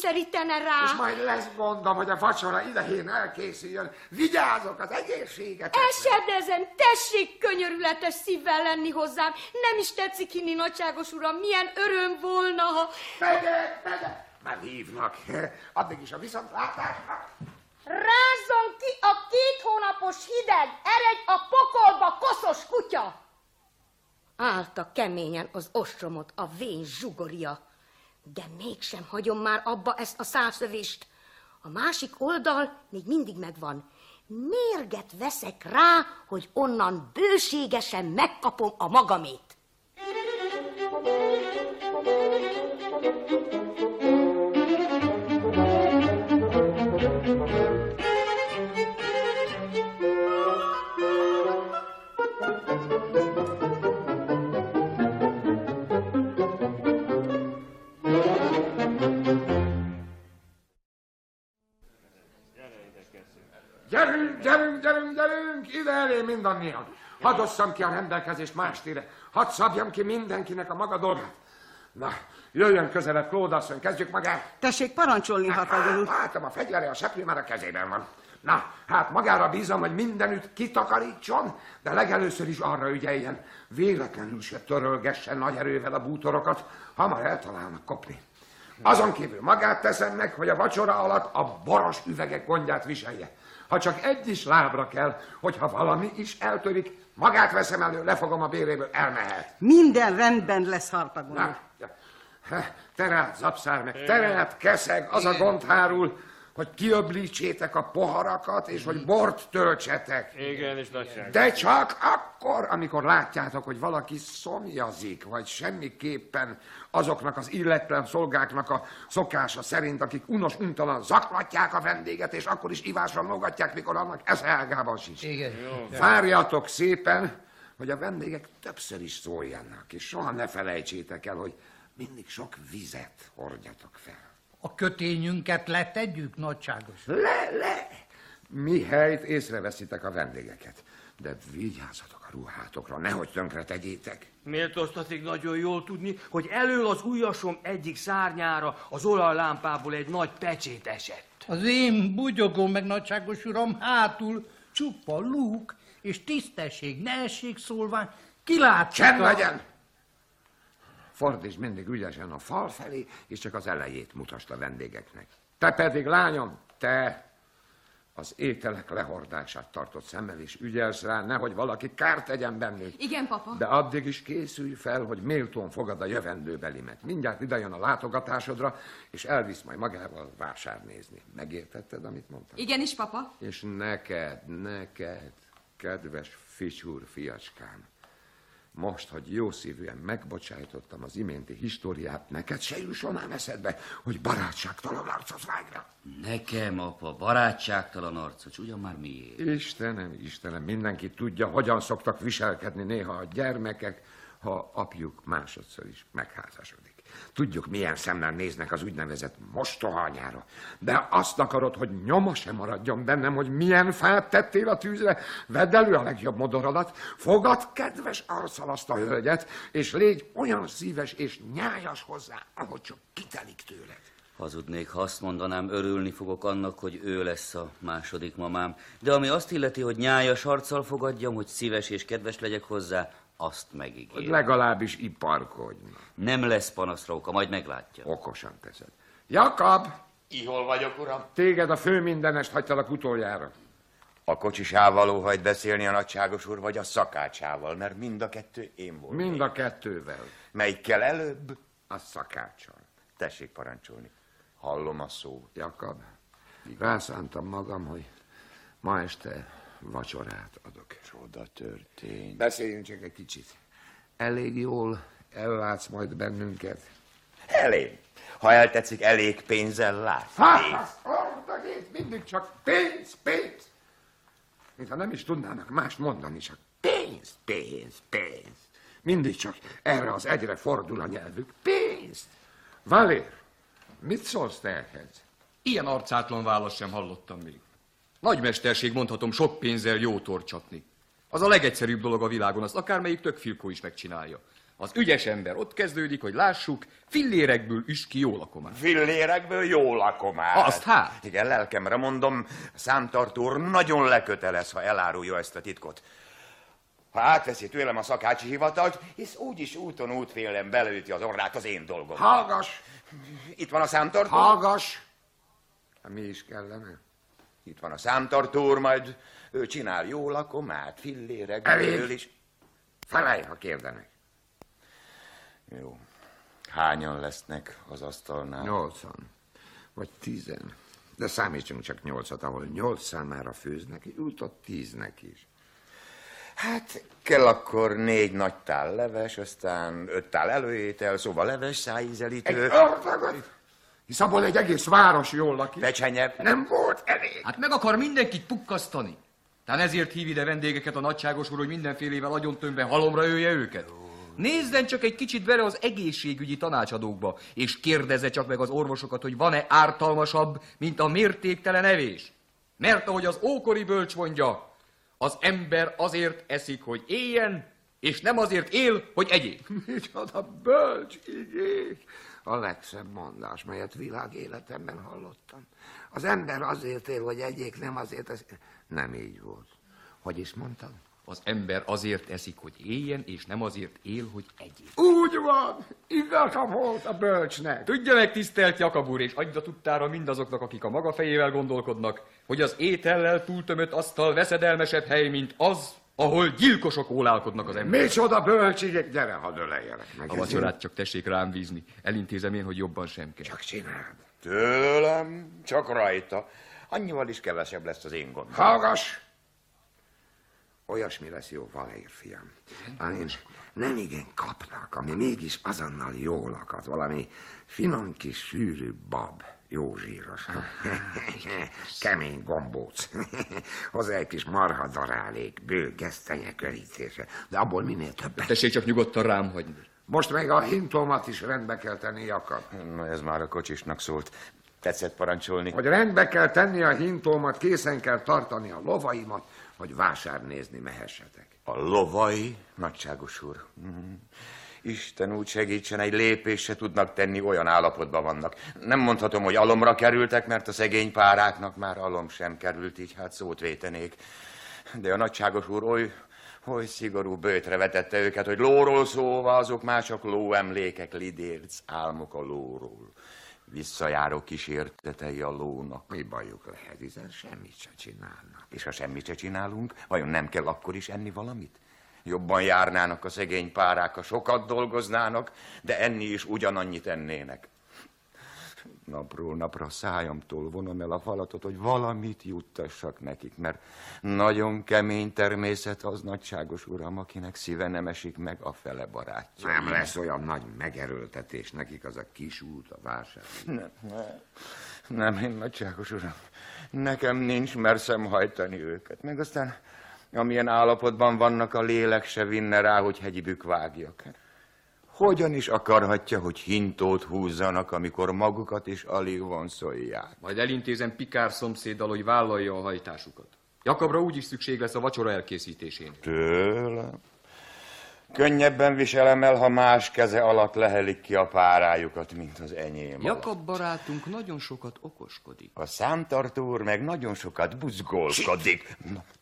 kényszerítene rá. És majd lesz gondom, hogy a vacsora idején elkészüljön. Vigyázok az egészséget. Esedezem, tessék könyörületes szívvel lenni hozzám. Nem is tetszik hinni, nagyságos uram, milyen öröm volna, ha... Megyek! Már hívnak. Addig is a viszontlátásra. Rázzon ki a 2 hónapos hideg, eredj a pokolba, koszos kutya! Állta keményen az ostromot a vén zsugoria, de mégsem hagyom már abba ezt a szálszövést. A másik oldal még mindig megvan. Mérget veszek rá, hogy onnan bőségesen megkapom a magamét. Gyerünk, ide elé mindannyian. Hadd osszam ki a rendelkezést mástére. Hadd szabjam ki mindenkinek a maga dolgát. Na, jöjjön közelebb, Claude asszony, kezdjük magát. Tessék parancsolni, Harpagon úr. Látom, a fegyvere, a seprű már a kezében van. Na, hát magára bízom, hogy mindenütt kitakarítson, de legelőször is arra ügyeljen. Véletlenül se törölgessen nagy erővel a bútorokat, hamar eltalálnak kopni. Azon kívül magát teszem meg, hogy a vacsora alatt a boros üvegek gondját viselje. Ha csak egy is lábra kell, hogyha valami is eltörik, magát veszem elő, lefogom a béréből, elmehet. Minden rendben lesz, Harpagon úr. Te rád, zapszár meg, te rád, keszeg, az a gond hárul, hogy kiöblítsétek a poharakat, és hogy bort töltsetek. Igen, és nagyság. De csak akkor, amikor látjátok, hogy valaki szomjazik, vagy semmiképpen azoknak az illetlen szolgáknak a szokása szerint, akik unos-untalan zaklatják a vendéget, és akkor is ivásra mogatják, mikor annak eszeágában sincs. Igen. Várjatok szépen, hogy a vendégek többször is szóljanak, és soha ne felejtsétek el, hogy mindig sok vizet hordjatok fel. A kötényünket letegyük, nagyságos? Le! Mihelyt észreveszitek a vendégeket. De vigyázzatok a ruhátokra, nehogy tönkre tegyétek. Méltóztatik nagyon jól tudni, hogy elől az ujjasom egyik szárnyára az olajlámpából egy nagy pecsét esett. Az én bugyogom meg, nagyságos uram, hátul csupa lúk és tisztesség, ne essék szólván, kilátszik Csend legyen! Fordítsd mindig ügyesen a fal felé, és csak az elejét mutasd a vendégeknek. Te pedig, lányom, te az ételek lehordását tartott szemmel, és ügyelsz rá, nehogy valaki kárt tegyen bennük. Igen, papa. De addig is készülj fel, hogy méltón fogad a jövendőbelimet. Mindjárt idejön a látogatásodra, és elvisz majd magával vásárnézni. Megértetted, amit mondtam? Igenis, papa. És neked, kedves ficsúr fiacskám, most, hogy jó szívűen megbocsájtottam az iménti históriát, neked se jusson ám eszedbe, hogy barátságtalan arcot vág rá. Nekem, apa, barátságtalan arcot, ugyan már miért? Istenem, mindenki tudja, hogyan szoktak viselkedni néha a gyermekek, ha apjuk másodszor is megházasodik. Tudjuk, milyen szemmel néznek az úgynevezett mostohanyára. De azt akarod, hogy nyoma sem maradjon bennem, hogy milyen fát tettél a tűzre? Vedd elő a legjobb modorodat, fogad kedves arccal azt a hölgyet, és légy olyan szíves és nyájas hozzá, ahogy csak kitelik tőled. Hazudnék, ha azt mondanám, örülni fogok annak, hogy ő lesz a második mamám. De ami azt illeti, hogy nyájas arccal fogadjam, hogy szíves és kedves legyek hozzá, azt megígérem. Legalábbis iparkodj. Nem lesz panaszra oka, majd meglátja. Okosan teszed. Jakab! Ihol vagyok, uram? Téged a főmindenest hagytalak utoljára. A kocsisával óhajt beszélni a nagyságos úr, vagy a szakácsával, mert mind a kettő én voltam. Mind a kettővel. Melyikkel előbb? A szakáccsal. Tessék parancsolni. Hallom a szót. Jakab, rászántam magam, hogy ma este vacsorát adok. Csoda történt. Beszéljünk csak egy kicsit. Elég jól ellátsz majd bennünket. Elég. Ha eltetszik, elég pénzzel látsz. Mindig csak pénz. Mintha nem is tudnának mást mondani, csak pénz. Mindig csak erre az egyre fordul a nyelvük. Pénzt. Valér, mit szólsz te ehhez? Ilyen arcátlan választ sem hallottam még. Nagymesterség, mondhatom, sok pénzzel jó torcsatni. Az a legegyszerűbb dolog a világon, azt akármelyik tök filkó is megcsinálja. Az ügyes ember ott kezdődik, hogy lássuk, fillérekből üs ki jó lakomát. Fillérekből jó lakomát. Azt hát? Igen, lelkemre mondom, számtartó úr nagyon lekötelez, ha elárulja ezt a titkot. Ha átveszi tőlem a szakácsi hivatalt, hisz úgyis úton útfélen belőti az orrát az én dolgom. Hallgass! Itt van a számtartó. Hallgass! Mi is kellene? Itt van a számtartó úr, majd ő csinál jó lakomát, fillérekből is. Felelj, ha kérdenek. Jó. Hányan lesznek az asztalnál? 8 vagy 10. De számítsunk csak 8-at, ahol 8 számára főznek, jutott 10-nek is. Hát kell akkor 4 nagy tál leves, aztán 5 tál előétel, szóval leves, szájízelítő. Egy örtagot! Hisz abból egy egész város jól lakik. Pecsenye. Nem volt elég. Hát meg akar mindenkit pukkasztani. Tehát ezért hív ide vendégeket a nagyságos úr, hogy mindenfélével agyontömben halomra ölje őket. Nézzen csak egy kicsit bele az egészségügyi tanácsadókba, és kérdezze csak meg az orvosokat, hogy van-e ártalmasabb, mint a mértéktelen evés. Mert ahogy az ókori bölcs mondja, az ember azért eszik, hogy éljen, és nem azért él, hogy egyék. Micsoda bölcs igék! A legszebb mondás, melyet világéletemben hallottam. Az ember azért él, hogy egyék, nem azért... Nem így volt. Hogy is mondtam? Az ember azért eszik, hogy éljen, és nem azért él, hogy egyék. Úgy van! Igaza volt a bölcsnek! Tudja meg, tisztelt Jakab úr, és adja tudtára mindazoknak, akik a maga fejével gondolkodnak, hogy az étellel túltömött asztal veszedelmesebb hely, mint az, ahol gyilkosok ólálkodnak az ember. Micsoda bölcs igék! Gyere, hadd öleljelek meg. A vacsorát csak tessék rám bízni. Elintézem én, hogy jobban sem kell. Csak csináld. Tőlem, csak rajta. Annyival is kevesebb lesz az én gondom. Hallgass! Olyasmi lesz jó, Valér, fiam. Nem igen kapnak, ami mégis azonnal jól akad. Valami finom kis sűrű bab, jó zsíros. Kemény gombóc. Hozzá egy kis marha darálék, bő gesztenye körítése. De abból minél többet. Tessék csak nyugodtan rám hagyni. Most meg a hintómat is rendbe kell tenni, Jakab. Na, ez már a kocsisnak szólt. Tetszett parancsolni? Hogy rendbe kell tenni a hintómat, készen kell tartani a lovaimat, hogy vásárnézni mehessetek. A lovai, nagyságos úr. Isten úgy segítsen, egy lépést se tudnak tenni, olyan állapotban vannak. Nem mondhatom, hogy alomra kerültek, mert a szegény páráknak már alom sem került, így hát szót vétenék. De a nagyságos úr oly szigorú bőtre vetette őket, hogy lóról szóval azok mások lóemlékek, lidérc, álmok a lóról. Visszajáró kísértetei a lónak. Mi bajuk lehet, hiszen semmit se csinálnak. És ha semmit se csinálunk, vajon nem kell akkor is enni valamit? Jobban járnának a szegény párák, ha sokat dolgoznának, de enni is ugyanannyit ennének. Napról napra szájamtól vonom el a falatot, hogy valamit juttassak nekik, mert nagyon kemény természet az, nagyságos uram, akinek szíve nem esik meg a fele barátja. Nem lesz olyan nagy megerőltetés nekik az a kis út a vásár. Nem, én nagyságos uram. Nekem nincs merszem hajtani őket. Meg aztán, amilyen állapotban vannak, a lélek se vinne rá, hogy hegyibük vágjak. Hogyan is akarhatja, hogy hintót húzzanak, amikor magukat is alig vonszolják? Majd elintézem Pikár szomszéddal, hogy vállalja a hajtásukat. Jakabra úgyis szükség lesz a vacsora elkészítésén. Tőlem? Könnyebben viselem el, ha más keze alatt lehelik ki a párájukat, mint az enyém. Jakab barátunk nagyon sokat okoskodik. A számtartó úr meg nagyon sokat buzgolkodik.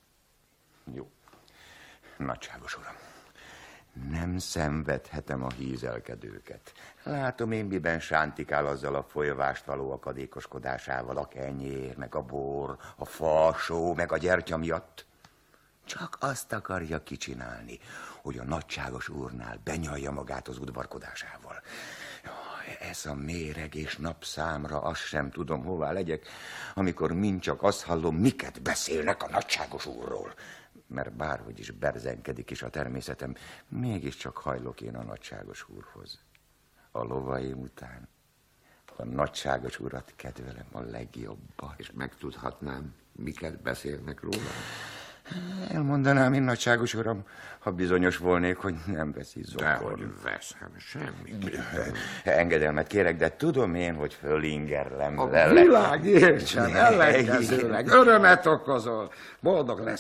Jó. Nagyságos uram. Nem szenvedhetem a hízelkedőket. Látom én, miben sántikál azzal a folyvást való akadékoskodásával, a kenyér, meg a bor, a falsó, meg a gyertya miatt. Csak azt akarja kicsinálni, hogy a nagyságos úrnál benyalja magát az udvarkodásával. Ez a méreg és napszámra, azt sem tudom, hová legyek, amikor mind csak azt hallom, miket beszélnek a nagyságos úrról. Mert bárhogy is berzenkedik is a természetem, mégiscsak hajlok én a nagyságos úrhoz. A lovaim után a nagyságos urat kedvelem a legjobban. És megtudhatnám, miket beszélnek róla? Elmondanám én, nagyságos uram, ha bizonyos volnék, hogy nem veszi zokon. Dehogy veszem, semmi. Engedelmet kérek, de tudom én, hogy fölingerlem A vele. világ értsen, ellenkezőleg örömet okozol. Boldog lesz